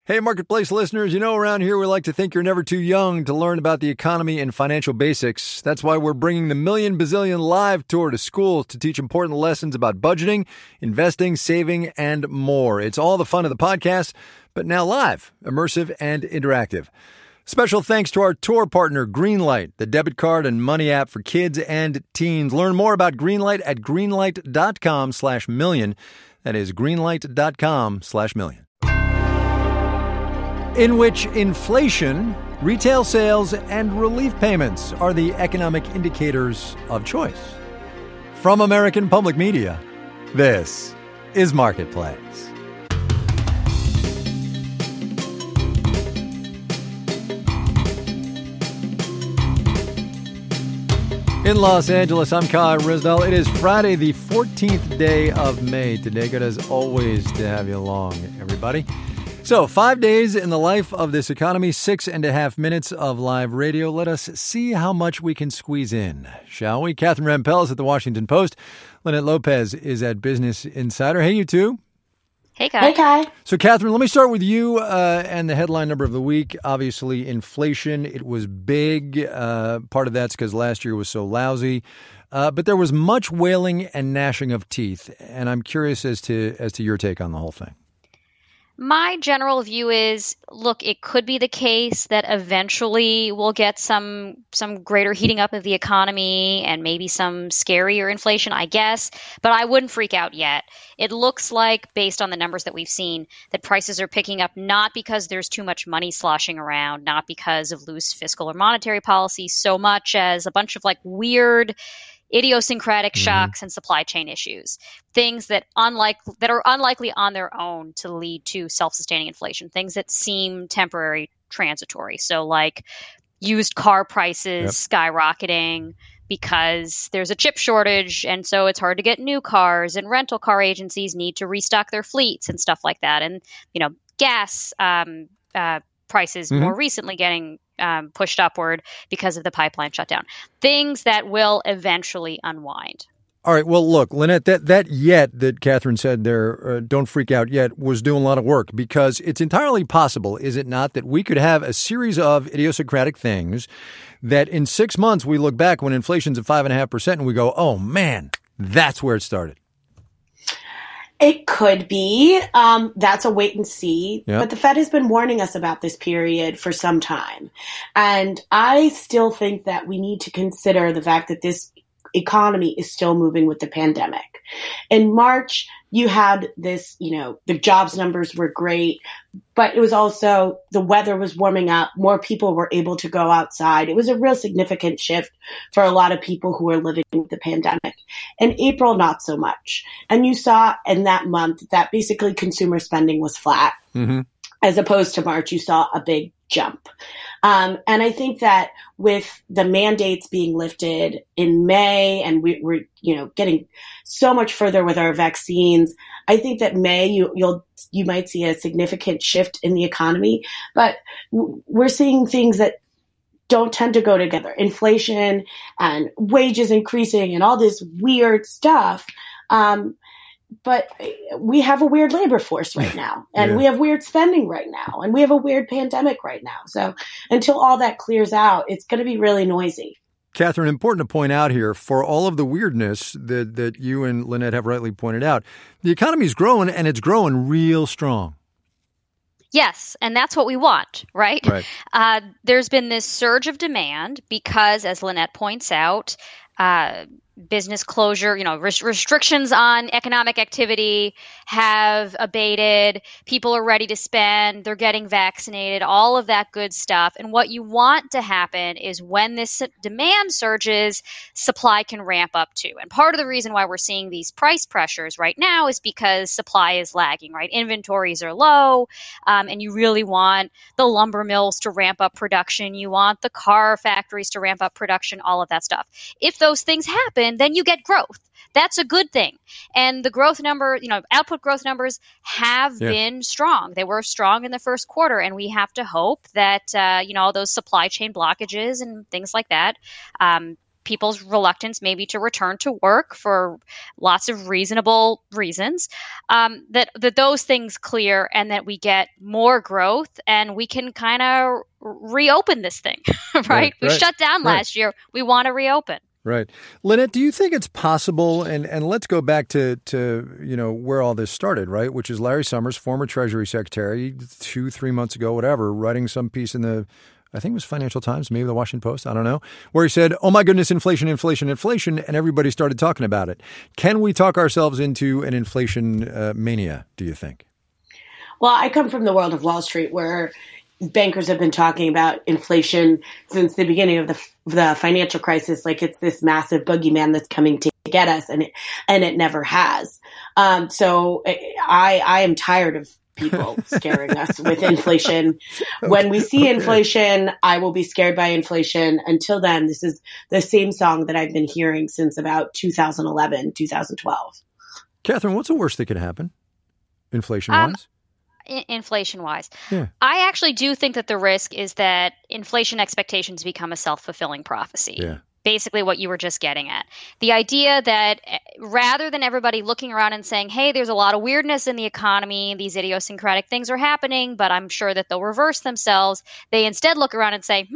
Hey, Marketplace listeners, around here we like to think you're never too young to learn about the economy and financial basics. That's why we're bringing the Million Bazillion Live Tour to schools to teach important lessons about budgeting, investing, saving, and more. It's all the fun of the podcast, but now live, immersive, and interactive. Special thanks to our tour partner, Greenlight, the debit card and money app for kids and teens. Learn more about Greenlight at greenlight.com/million. That is greenlight.com/million. In which inflation, retail sales, and relief payments are the economic indicators of choice. From American Public Media, this is Marketplace. In Los Angeles, I'm Kai Ryssdal. It is Friday, the 14th day of May. Today, good as always to have you along, everybody. So, 5 days in the life of this economy, 6.5 minutes of live radio. Let us see how much we can squeeze in, shall we? Catherine Rampell is at the Washington Post. Lynette Lopez is at Business Insider. Hey, you two. Hey, Kai. Hey, Kai. So, Catherine, let me start with you and the headline number of the week. Obviously, inflation. It was big. Part of that's because last year was so lousy. But there was much wailing and gnashing of teeth. And I'm curious as to your take on the whole thing. My general view is, look, it could be the case that eventually we'll get some greater heating up of the economy and maybe some scarier inflation, I guess, but I wouldn't freak out yet. It looks like, based on the numbers that we've seen, that prices are picking up not because there's too much money sloshing around, not because of loose fiscal or monetary policy, so much as a bunch of weird idiosyncratic shocks and supply chain issues, things that are unlikely on their own to lead to self-sustaining inflation, things that seem temporary, transitory. So like used car prices skyrocketing because there's a chip shortage, and so it's hard to get new cars, and rental car agencies need to restock their fleets and stuff like that. And, gas prices more recently getting pushed upward because of the pipeline shutdown. Things that will eventually unwind. All right. Well, look, Lynette, that Catherine said there, don't freak out yet, was doing a lot of work, because it's entirely possible, is it not, that we could have a series of idiosyncratic things that in 6 months we look back when inflation's at 5.5% and we go, oh, man, that's where it started. It could be. That's a wait and see. Yep. But the Fed has been warning us about this period for some time. And I still think that we need to consider the fact that this economy is still moving with the pandemic. In March, you had this, the jobs numbers were great, but it was also the weather was warming up. More people were able to go outside. It was a real significant shift for a lot of people who were living with the pandemic. In April, not so much. And you saw in that month that basically consumer spending was flat. Mm-hmm. As opposed to March, you saw a big jump. And I think that with the mandates being lifted in May, and we're getting so much further with our vaccines, I think that May you might see a significant shift in the economy. But we're seeing things that don't tend to go together: inflation and wages increasing and all this weird stuff. But we have a weird labor force right now, and we have weird spending right now, and we have a weird pandemic right now. So until all that clears out, it's going to be really noisy. Catherine, important to point out here, for all of the weirdness that you and Lynette have rightly pointed out, the economy's growing, and it's growing real strong. Yes, and that's what we want, right? Right. There's been this surge of demand because, as Lynette points out, business closure, restrictions on economic activity have abated. People are ready to spend. They're getting vaccinated, all of that good stuff. And what you want to happen is when this demand surges, supply can ramp up too. And part of the reason why we're seeing these price pressures right now is because supply is lagging, right? Inventories are low, and you really want the lumber mills to ramp up production. You want the car factories to ramp up production, all of that stuff. If those things happen, then you get growth. That's a good thing. And the growth number, output growth numbers have been strong. They were strong in the first quarter, and we have to hope that, all those supply chain blockages and things like that, people's reluctance maybe to return to work for lots of reasonable reasons, that those things clear and that we get more growth and we can kind of reopen this thing, right? We shut down last year. We want to reopen. Right. Lynette, do you think it's possible, and let's go back to where all this started, right, which is Larry Summers, former Treasury Secretary, 2-3 months ago, whatever, writing some piece in the, I think it was Financial Times, maybe the Washington Post, I don't know, where he said, oh my goodness, inflation, inflation, inflation, and everybody started talking about it. Can we talk ourselves into an inflation mania, do you think? Well, I come from the world of Wall Street where bankers have been talking about inflation since the beginning of the financial crisis, like it's this massive boogeyman that's coming to get us, and it never has. So I am tired of people scaring us with inflation. When we see inflation, I will be scared by inflation. Until then, this is the same song that I've been hearing since about 2011, 2012. Catherine, what's the worst that could happen, inflation-wise? Inflation-wise. Yeah. I actually do think that the risk is that inflation expectations become a self-fulfilling prophecy. Yeah. Basically what you were just getting at. The idea that rather than everybody looking around and saying, hey, there's a lot of weirdness in the economy, these idiosyncratic things are happening, but I'm sure that they'll reverse themselves, they instead look around and say,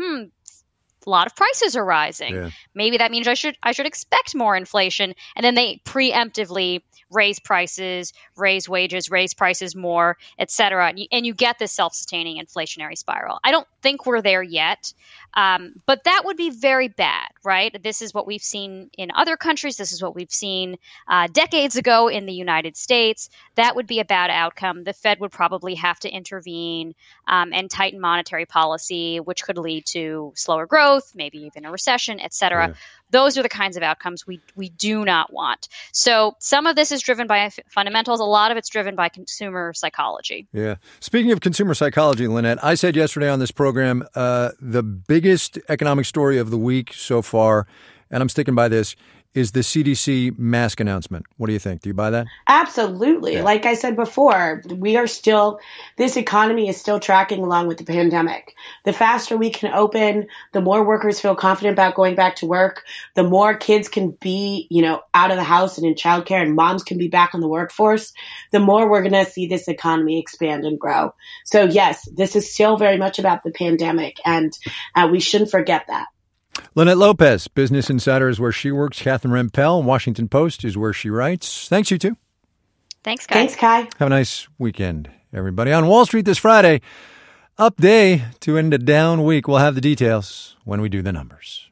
a lot of prices are rising. Yeah. Maybe that means I should expect more inflation. And then they preemptively raise prices, raise wages, raise prices more, et cetera. And you get this self-sustaining inflationary spiral. I don't think we're there yet, but that would be very bad, right? This is what we've seen in other countries. This is what we've seen decades ago in the United States. That would be a bad outcome. The Fed would probably have to intervene and tighten monetary policy, which could lead to slower growth, maybe even a recession, et cetera. Yeah. Those are the kinds of outcomes we do not want. So some of this is driven by fundamentals. A lot of it's driven by consumer psychology. Yeah. Speaking of consumer psychology, Lynette, I said yesterday on this program, the biggest economic story of the week so far, and I'm sticking by this, is the CDC mask announcement. What do you think? Do you buy that? Absolutely. Yeah. Like I said before, this economy is still tracking along with the pandemic. The faster we can open, the more workers feel confident about going back to work, the more kids can be, out of the house and in childcare, and moms can be back on the workforce, the more we're going to see this economy expand and grow. So yes, this is still very much about the pandemic, and we shouldn't forget that. Lynette Lopez, Business Insider is where she works. Catherine Rempel, Washington Post is where she writes. Thanks, you two. Thanks, Kai. Thanks, Kai. Have a nice weekend, everybody. On Wall Street this Friday, up day to end a down week. We'll have the details when we do the numbers.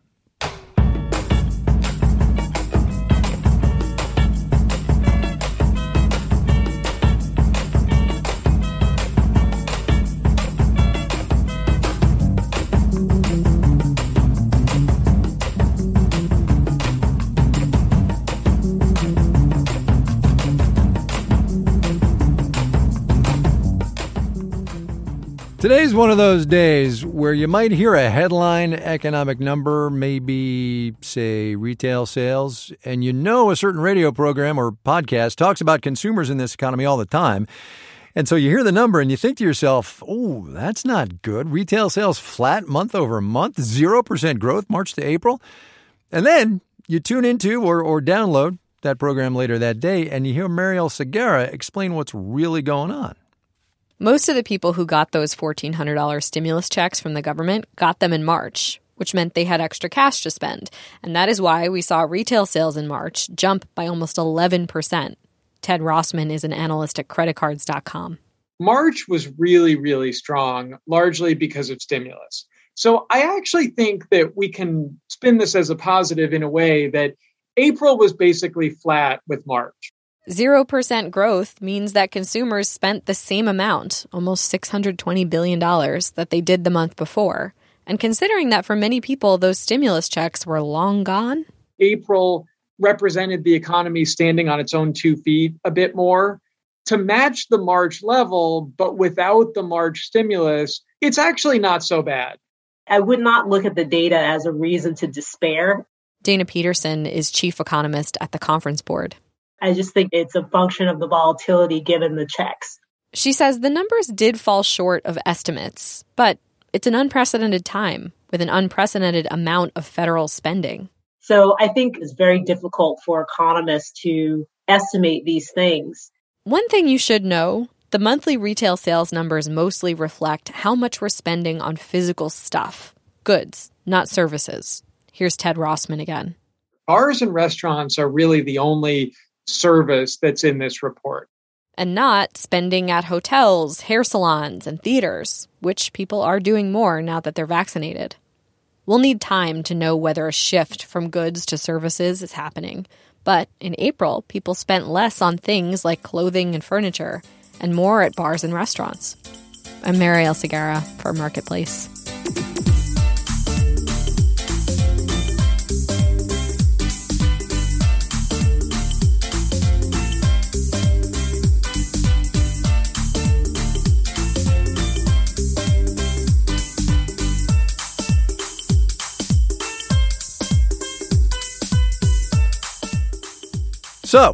Today's one of those days where you might hear a headline economic number, maybe, say, retail sales, and a certain radio program or podcast talks about consumers in this economy all the time. And so you hear the number and you think to yourself, oh, that's not good. Retail sales flat month over month, 0% growth March to April. And then you tune into or download that program later that day and you hear Mariel Segarra explain what's really going on. Most of the people who got those $1,400 stimulus checks from the government got them in March, which meant they had extra cash to spend. And that is why we saw retail sales in March jump by almost 11%. Ted Rossman is an analyst at creditcards.com. March was really, really strong, largely because of stimulus. So I actually think that we can spin this as a positive in a way that April was basically flat with March. 0% growth means that consumers spent the same amount, almost $620 billion, that they did the month before. And considering that for many people, those stimulus checks were long gone. April represented the economy standing on its own 2 feet a bit more. To match the March level, but without the March stimulus, it's actually not so bad. I would not look at the data as a reason to despair. Dana Peterson is chief economist at the Conference Board. I just think it's a function of the volatility given the checks. She says the numbers did fall short of estimates, but it's an unprecedented time with an unprecedented amount of federal spending. So I think it's very difficult for economists to estimate these things. One thing you should know, the monthly retail sales numbers mostly reflect how much we're spending on physical stuff, goods, not services. Here's Ted Rossman again. Bars and restaurants are really the only service that's in this report. And not spending at hotels, hair salons, and theaters, which people are doing more now that they're vaccinated. We'll need time to know whether a shift from goods to services is happening. But in April, people spent less on things like clothing and furniture, and more at bars and restaurants. I'm Marielle Segarra for Marketplace. So,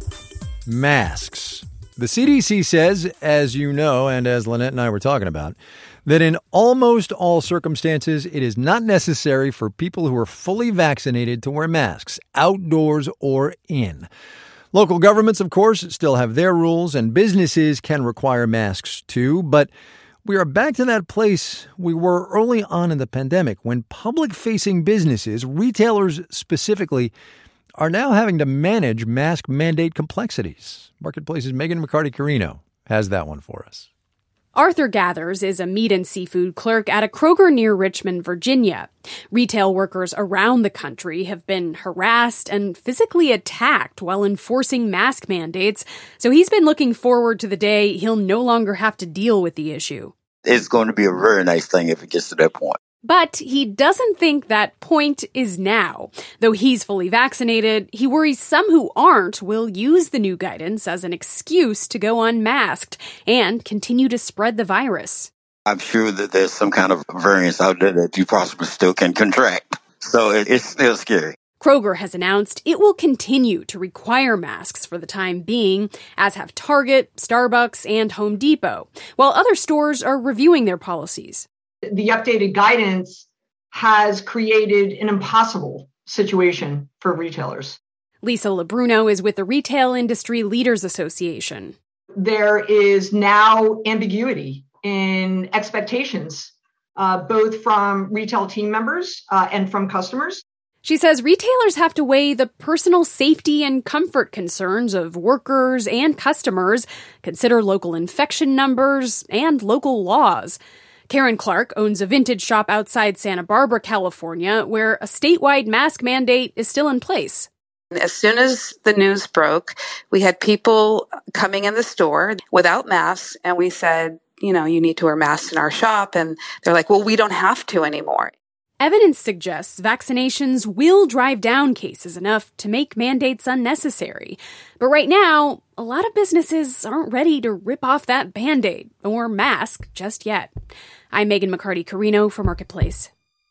masks. The CDC says, as you know, and as Lynette and I were talking about, that in almost all circumstances, it is not necessary for people who are fully vaccinated to wear masks, outdoors or in. Local governments, of course, still have their rules, and businesses can require masks too, but we are back to that place we were early on in the pandemic when public-facing businesses, retailers specifically, are now having to manage mask mandate complexities. Marketplace's Megan McCarty-Carino has that one for us. Arthur Gathers is a meat and seafood clerk at a Kroger near Richmond, Virginia. Retail workers around the country have been harassed and physically attacked while enforcing mask mandates, so he's been looking forward to the day he'll no longer have to deal with the issue. It's going to be a very nice thing if it gets to that point. But he doesn't think that point is now. Though he's fully vaccinated, he worries some who aren't will use the new guidance as an excuse to go unmasked and continue to spread the virus. I'm sure that there's some kind of variance out there that you possibly still can contract. So it's still scary. Kroger has announced it will continue to require masks for the time being, as have Target, Starbucks, and Home Depot, while other stores are reviewing their policies. The updated guidance has created an impossible situation for retailers. Lisa LaBruno is with the Retail Industry Leaders Association. There is now ambiguity in expectations, both from retail team members and from customers. She says retailers have to weigh the personal safety and comfort concerns of workers and customers, consider local infection numbers, and local laws. Karen Clark owns a vintage shop outside Santa Barbara, California, where a statewide mask mandate is still in place. As soon as the news broke, we had people coming in the store without masks, and we said, you need to wear masks in our shop. And they're like, well, we don't have to anymore. Evidence suggests vaccinations will drive down cases enough to make mandates unnecessary. But right now, a lot of businesses aren't ready to rip off that Band-Aid or mask just yet. I'm Megan McCarty-Carino for Marketplace.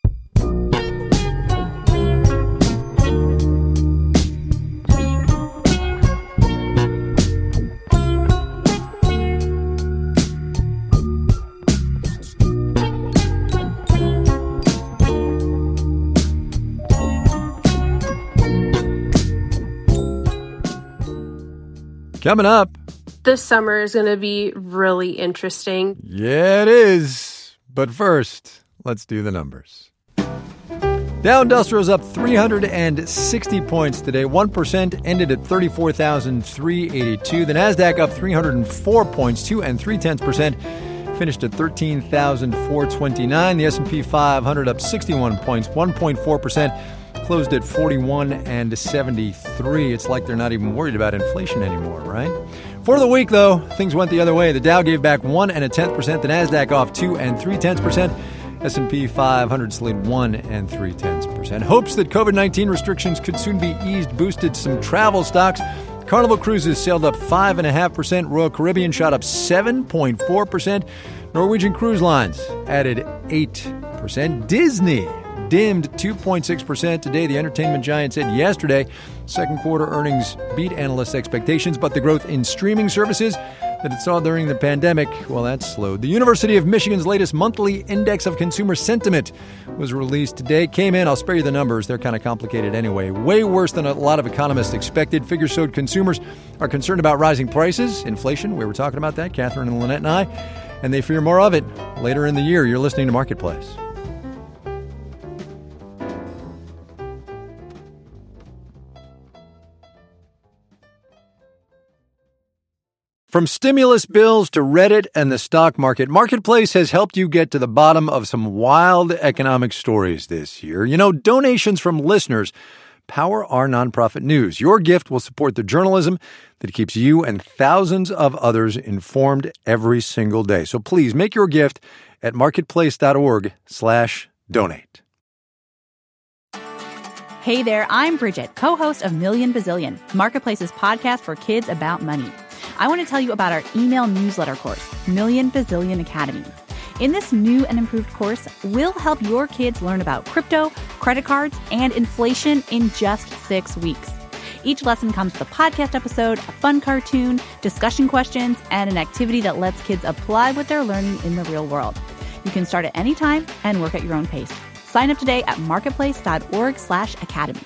Coming up. This summer is going to be really interesting. Yeah, it is. But first, let's do the numbers. Dow Industrial's up 360 points today. 1% ended at 34,382. The Nasdaq up 304 points, 2 3/10%, finished at 13,429. The S&P 500 up 61 points, 1.4%. Closed at 41.73. It's like they're not even worried about inflation anymore, right? For the week, though, things went the other way. The Dow gave back 1 1/10%. The Nasdaq off 2 3/10%. S&P 500 slid 1 3/10%. Hopes that COVID-19 restrictions could soon be eased boosted some travel stocks. Carnival Cruises sailed up 5.5%. Royal Caribbean shot up 7.4%. Norwegian Cruise Lines added 8%. Disney dimmed 2.6% today. The entertainment giant said yesterday second quarter earnings beat analyst expectations, but the growth in streaming services that it saw during the pandemic, well, that's slowed. The University of Michigan's latest monthly index of consumer sentiment was released today. Came in, I'll spare you the numbers, they're kind of complicated anyway. Way worse than a lot of economists expected. Figures showed consumers are concerned about rising prices, inflation. We were talking about that, Catherine and Lynette and I, and they fear more of it later in the year. You're listening to Marketplace. From stimulus bills to Reddit and the stock market, Marketplace has helped you get to the bottom of some wild economic stories this year. You know, donations from listeners power our nonprofit news. Your gift will support the journalism that keeps you and thousands of others informed every single day. So please make your gift at marketplace.org/donate. Hey there, I'm Bridget, co-host of Million Bazillion, Marketplace's podcast for kids about money. I want to tell you about our email newsletter course, Million Bazillion Academy. In this new and improved course, we'll help your kids learn about crypto, credit cards, and inflation in just 6 weeks. Each lesson comes with a podcast episode, a fun cartoon, discussion questions, and an activity that lets kids apply what they're learning in the real world. You can start at any time and work at your own pace. Sign up today at marketplace.org/academy.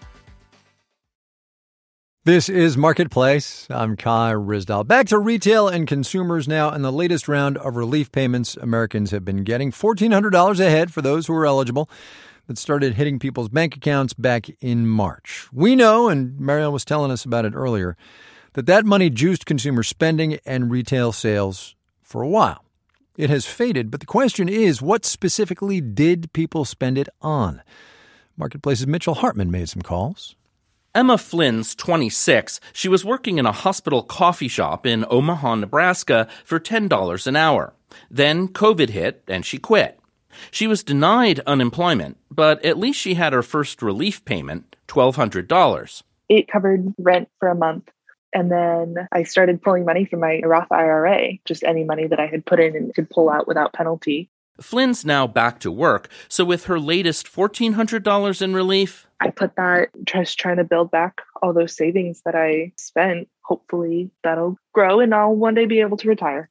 This is Marketplace. I'm Kai Ryssdal. Back to retail and consumers now, and the latest round of relief payments Americans have been getting. $1,400 ahead for those who are eligible. That started hitting people's bank accounts back in March. We know, and Marielle was telling us about it earlier, that money juiced consumer spending and retail sales for a while. It has faded, but the question is, what specifically did people spend it on? Marketplace's Mitchell Hartman made some calls. Emma Flynn's 26. She was working in a hospital coffee shop in Omaha, Nebraska for $10 an hour. Then COVID hit and she quit. She was denied unemployment, but at least she had her first relief payment, $1,200. It covered rent for a month. And then I started pulling money from my Roth IRA, just any money that I had put in and could pull out without penalty. Flynn's now back to work, so with her latest $1,400 in relief, I put that just trying to build back all those savings that I spent. Hopefully that'll grow and I'll one day be able to retire.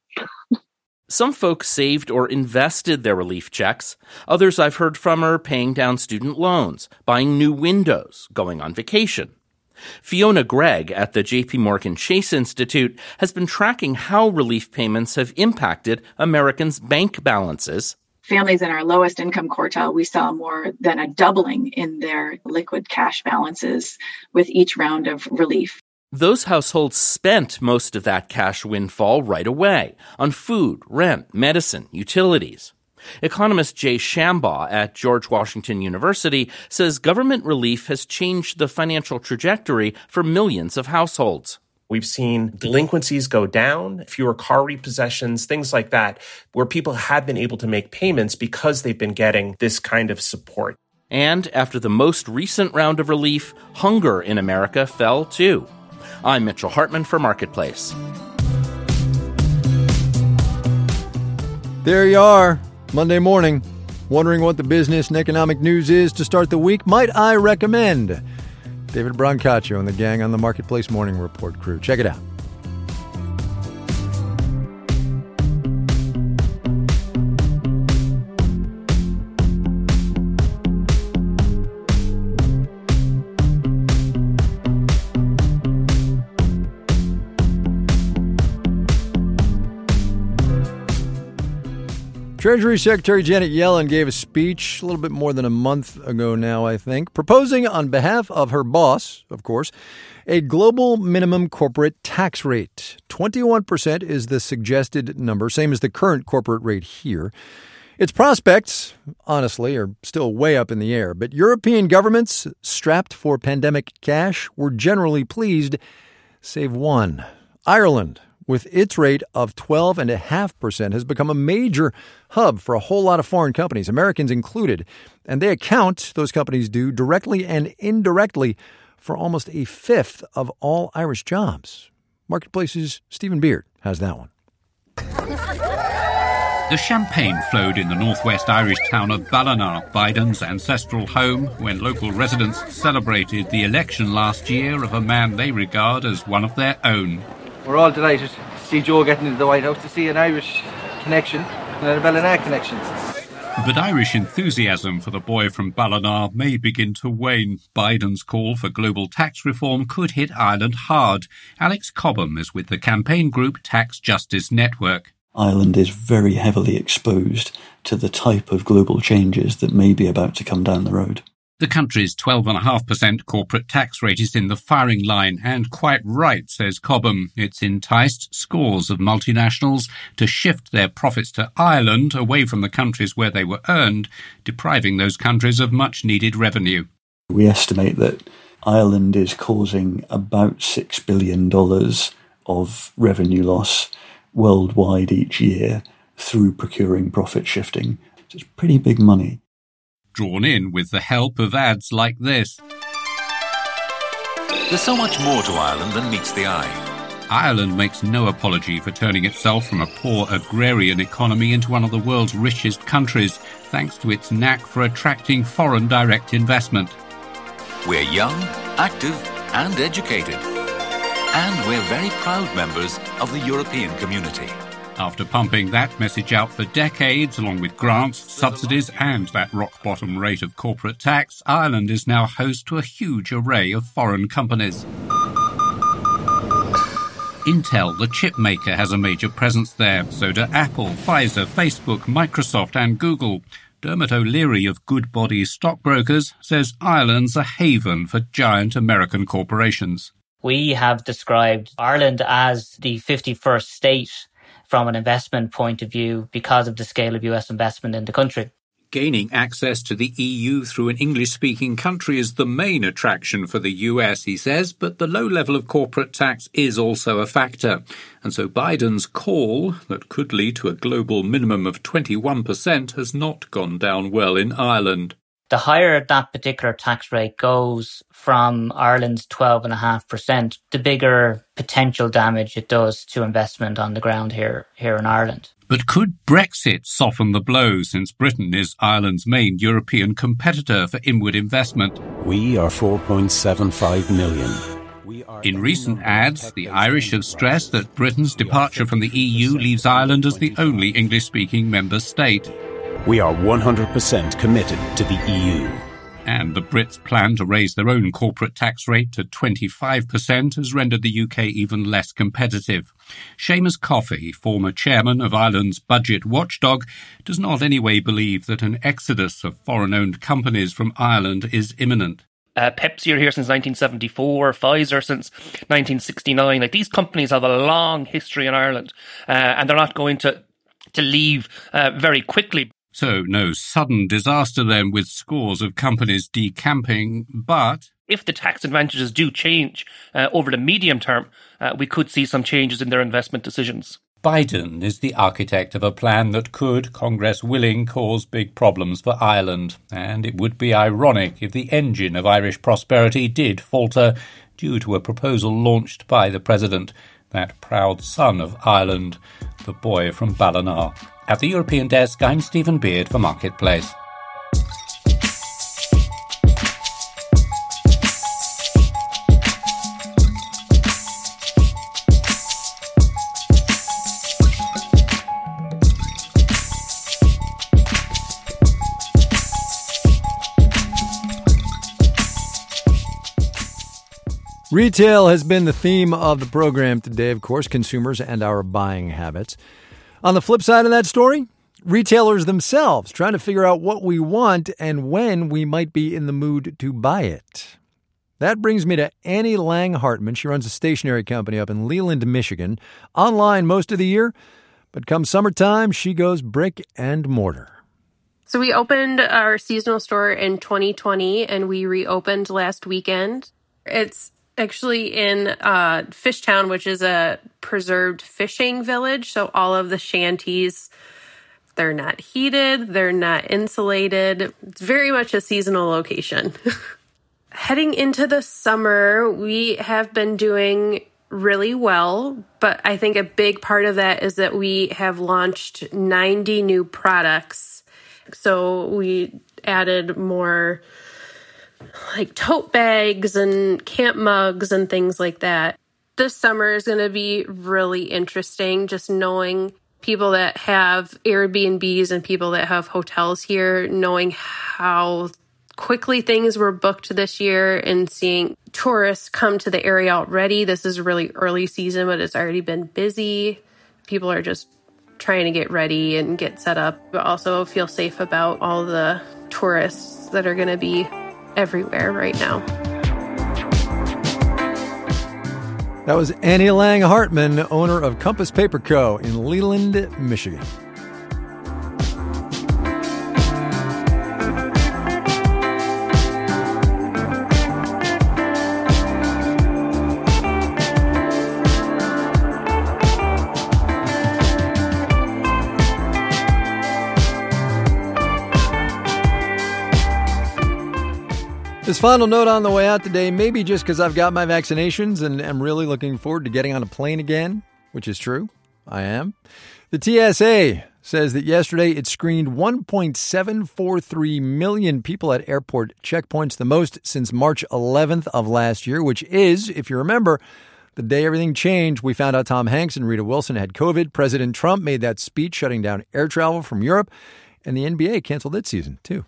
Some folks saved or invested their relief checks. Others I've heard from are paying down student loans, buying new windows, going on vacation. Fiona Gregg at the J.P. Morgan Chase Institute has been tracking how relief payments have impacted Americans' bank balances. Families in our lowest income quartile, we saw more than a doubling in their liquid cash balances with each round of relief. Those households spent most of that cash windfall right away on food, rent, medicine, utilities. Economist Jay Shambaugh at George Washington University says government relief has changed the financial trajectory for millions of households. We've seen delinquencies go down, fewer car repossessions, things like that, where people have been able to make payments because they've been getting this kind of support. And after the most recent round of relief, hunger in America fell too. I'm Mitchell Hartman for Marketplace. There you are. Monday morning, wondering what the business and economic news is to start the week? Might I recommend David Brancaccio and the gang on the Marketplace Morning Report crew. Check it out. Treasury Secretary Janet Yellen gave a speech a little bit more than a month ago now, I think, proposing on behalf of her boss, of course, a global minimum corporate tax rate. 21% is the suggested number, same as the current corporate rate here. Its prospects, honestly, are still way up in the air, but European governments strapped for pandemic cash were generally pleased, save one. Ireland, with its rate of 12.5%, has become a major hub for a whole lot of foreign companies, Americans included. And they account, those companies do, directly and indirectly for almost a fifth of all Irish jobs. Marketplace's Stephen Beard has that one. The champagne flowed in the northwest Irish town of Ballina, Biden's ancestral home, when local residents celebrated the election last year of a man they regard as one of their own. We're all delighted see Joe getting into the White House, to see an Irish connection and a Ballina connection. But Irish enthusiasm for the boy from Ballina may begin to wane. Biden's call for global tax reform could hit Ireland hard. Alex Cobham is with the campaign group Tax Justice Network. Ireland is very heavily exposed to the type of global changes that may be about to come down the road. The country's 12.5% corporate tax rate is in the firing line, and quite right, says Cobham. It's enticed scores of multinationals to shift their profits to Ireland away from the countries where they were earned, depriving those countries of much-needed revenue. We estimate that Ireland is causing about $6 billion of revenue loss worldwide each year through procuring profit shifting. It's pretty big money. Drawn in with the help of ads like this. There's so much more to Ireland than meets the eye. Ireland makes no apology for turning itself from a poor agrarian economy into one of the world's richest countries, thanks to its knack for attracting foreign direct investment. We're young, active and educated. And we're very proud members of the European community. After pumping that message out for decades, along with grants, subsidies and that rock-bottom rate of corporate tax, Ireland is now host to a huge array of foreign companies. Intel, the chip maker, has a major presence there. So do Apple, Pfizer, Facebook, Microsoft and Google. Dermot O'Leary of Goodbody Stockbrokers says Ireland's a haven for giant American corporations. We have described Ireland as the 51st state from an investment point of view because of the scale of US investment in the country. Gaining access to the EU through an English-speaking country is the main attraction for the US, he says, but the low level of corporate tax is also a factor. And so Biden's call, that could lead to a global minimum of 21%, has not gone down well in Ireland. The higher that particular tax rate goes from Ireland's 12.5%, the bigger potential damage it does to investment on the ground here in Ireland. But could Brexit soften the blow, since Britain is Ireland's main European competitor for inward investment? We are 4.75 million. In recent ads, the Irish have stressed that Britain's departure from the EU leaves Ireland as the only English-speaking member state. We are 100% committed to the EU. And the Brits' plan to raise their own corporate tax rate to 25% has rendered the UK even less competitive. Seamus Coffey, former chairman of Ireland's budget watchdog, does not anyway believe that an exodus of foreign-owned companies from Ireland is imminent. Pepsi are here since 1974, Pfizer since 1969. These companies have a long history in Ireland, and they're not going to leave very quickly. So no sudden disaster then, with scores of companies decamping, but if the tax advantages do change over the medium term, we could see some changes in their investment decisions. Biden is the architect of a plan that could, Congress willing, cause big problems for Ireland. And it would be ironic if the engine of Irish prosperity did falter due to a proposal launched by the president, that proud son of Ireland, the boy from Ballina. At the European Desk, I'm Stephen Beard for Marketplace. Retail has been the theme of the program today, of course, consumers and our buying habits. On the flip side of that story, retailers themselves trying to figure out what we want and when we might be in the mood to buy it. That brings me to Annie Lang Hartman. She runs a stationery company up in Leland, Michigan, online most of the year, but come summertime, she goes brick and mortar. So we opened our seasonal store in 2020 and we reopened last weekend. It's actually in Fishtown, which is a preserved fishing village. So all of the shanties, they're not heated, they're not insulated. It's very much a seasonal location. Heading into the summer, we have been doing really well, but I think a big part of that is that we have launched 90 new products. So we added more like tote bags and camp mugs and things like that. This summer is going to be really interesting, just knowing people that have Airbnbs and people that have hotels here, knowing how quickly things were booked this year and seeing tourists come to the area already. This is really early season, but it's already been busy. People are just trying to get ready and get set up, but also feel safe about all the tourists that are going to be everywhere right now. That was Annie Lang Hartman, owner of Compass Paper Co. in Leland, Michigan. This final note on the way out today, maybe just because I've got my vaccinations and am really looking forward to getting on a plane again, which is true. I am. The TSA says that yesterday it screened 1.743 million people at airport checkpoints, the most since March 11th of last year, which is, if you remember, the day everything changed. We found out Tom Hanks and Rita Wilson had COVID. President Trump made that speech shutting down air travel from Europe, and the NBA canceled its season, too.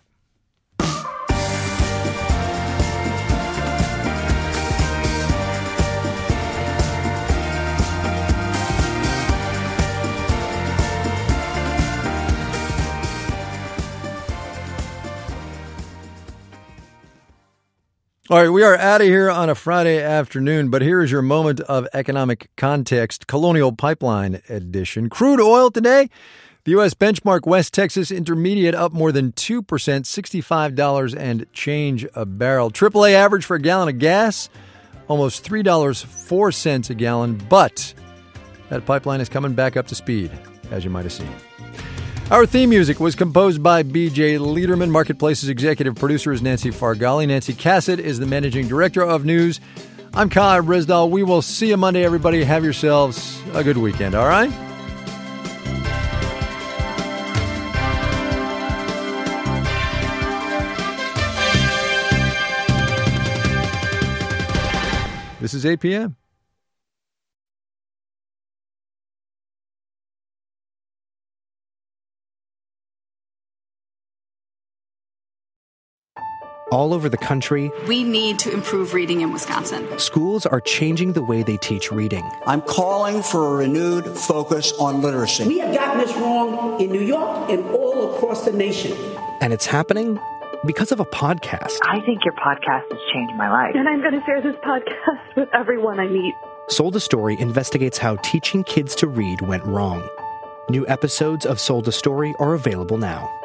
All right, we are out of here on a Friday afternoon, but here is your moment of economic context, Colonial Pipeline edition. Crude oil today, the U.S. benchmark West Texas Intermediate up more than 2%, $65 and change a barrel. AAA average for a gallon of gas, almost $3.04 a gallon, but that pipeline is coming back up to speed, as you might have seen. Our theme music was composed by B.J. Liederman. Marketplace's executive producer is Nancy Fargali. Nancy Cassett is the managing director of news. I'm Kai Brisdall. We will see you Monday, everybody. Have yourselves a good weekend, all right? This is APM. All over the country, we need to improve reading in Wisconsin. Schools are changing the way they teach reading. I'm calling for a renewed focus on literacy. We have gotten this wrong in New York and all across the nation. And it's happening because of a podcast. I think your podcast has changed my life. And I'm going to share this podcast with everyone I meet. Sold a Story investigates how teaching kids to read went wrong. New episodes of Sold a Story are available now.